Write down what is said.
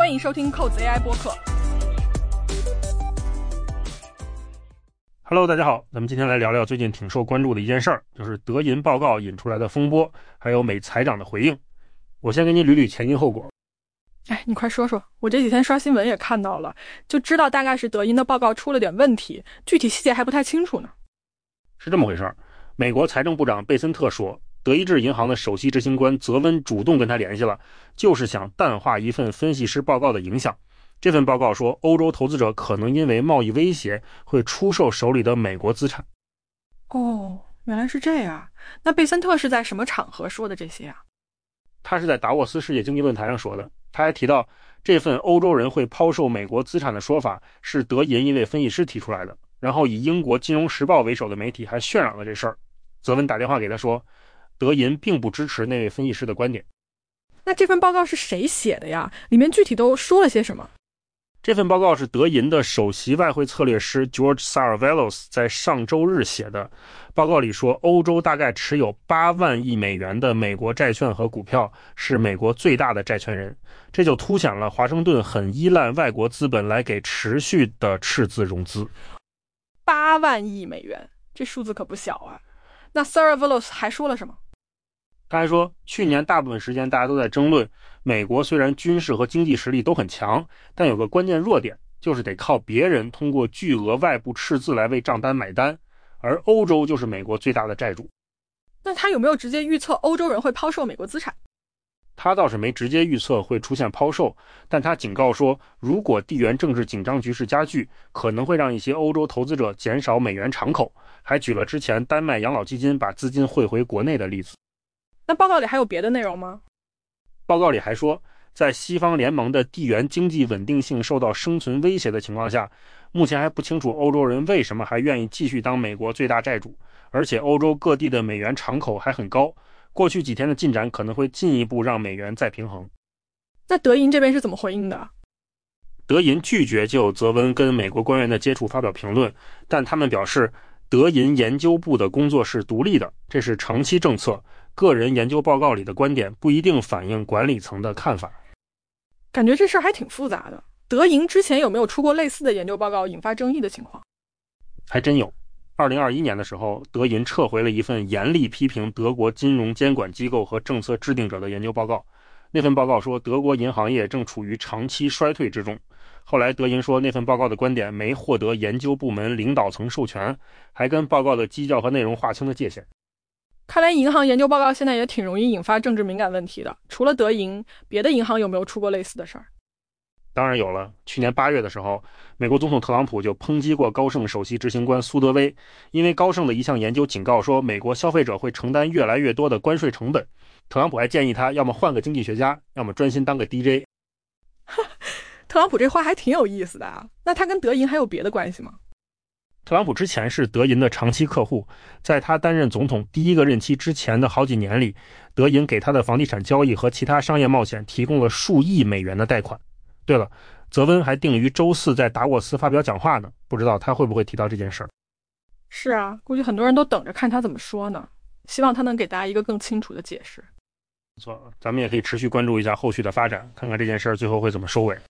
欢迎收听扣子 AI 播客。 Hello， 大家好，咱们今天来聊聊最近挺受关注的一件事儿，就是德银报告引出来的风波，还有美财长的回应。我先给你捋捋前因后果。 你快说说，我这几天刷新闻也看到了，就知道大概是德银的报告出了点问题，具体细节还不太清楚呢。 是这么回事儿，美国财政部长贝森特说，德意志银行的首席执行官泽温主动跟他联系了，就是想淡化一份分析师报告的影响。这份报告说，欧洲投资者可能因为贸易威胁会出售手里的美国资产。 哦，原来是这样。那贝森特是在什么场合说的这些啊？ 他是在达沃斯世界经济论坛上说的。他还提到，这份欧洲人会抛售美国资产的说法是德银一位分析师提出来的，然后以英国金融时报为首的媒体还渲染了这事儿。泽文打电话给他说，德银并不支持那位分析师的观点。 那这份报告是谁写的呀？里面具体都说了些什么？ 这份报告是德银的首席外汇策略师 George Saravelos 在上周日写的。报告里说，欧洲大概持有8万亿美元的美国债券和股票，是美国最大的债权人。这就凸显了华盛顿很依赖外国资本来给持续的赤字融资。 8万亿美元，这数字可不小啊。那 Saravelos 还说了什么？ 他还说，去年大部分时间大家都在争论，美国虽然军事和经济实力都很强，但有个关键弱点，就是得靠别人通过巨额外部赤字来为账单买单，而欧洲就是美国最大的债主。 那他有没有直接预测欧洲人会抛售美国资产？ 他倒是没直接预测会出现抛售，但他警告说，如果地缘政治紧张局势加剧，可能会让一些欧洲投资者减少美元敞口，还举了之前丹麦养老基金把资金汇回国内的例子。 那报告里还有别的内容吗？ 报告里还说，在西方联盟的地缘经济稳定性受到生存威胁的情况下，目前还不清楚欧洲人为什么还愿意继续当美国最大债主，而且欧洲各地的美元敞口还很高，过去几天的进展可能会进一步让美元再平衡。 那德银这边是怎么回应的？ 德银拒绝就泽温跟美国官员的接触发表评论，但他们表示，德银研究部的工作是独立的，这是长期政策，个人研究报告里的观点不一定反映管理层的看法。 感觉这事儿还挺复杂的。德银之前有没有出过类似的研究报告引发争议的情况？ 还真有。2021年的时候，德银撤回了一份严厉批评德国金融监管机构和政策制定者的研究报告。那份报告说，德国银行业正处于长期衰退之中。后来德银说，那份报告的观点没获得研究部门领导层授权，还跟报告的基调和内容划清了界限。 看来银行研究报告现在也挺容易引发政治敏感问题的。除了德银，别的银行有没有出过类似的事儿？ 当然有了。去年8月的时候，美国总统特朗普就抨击过高盛首席执行官苏德威，因为高盛的一项研究警告说，美国消费者会承担越来越多的关税成本。特朗普还建议他要么换个经济学家，要么专心当个 DJ。 特朗普这话还挺有意思的啊。那他跟德银还有别的关系吗？ 特朗普之前是德银的长期客户，在他担任总统第一个任期之前的好几年里，德银给他的房地产交易和其他商业冒险提供了数亿美元的贷款。对了，泽温还定于周4在达沃斯发表讲话呢，不知道他会不会提到这件事儿。 是啊，估计很多人都等着看他怎么说呢，希望他能给大家一个更清楚的解释。 没错，咱们也可以持续关注一下后续的发展，看看这件事儿最后会怎么收尾。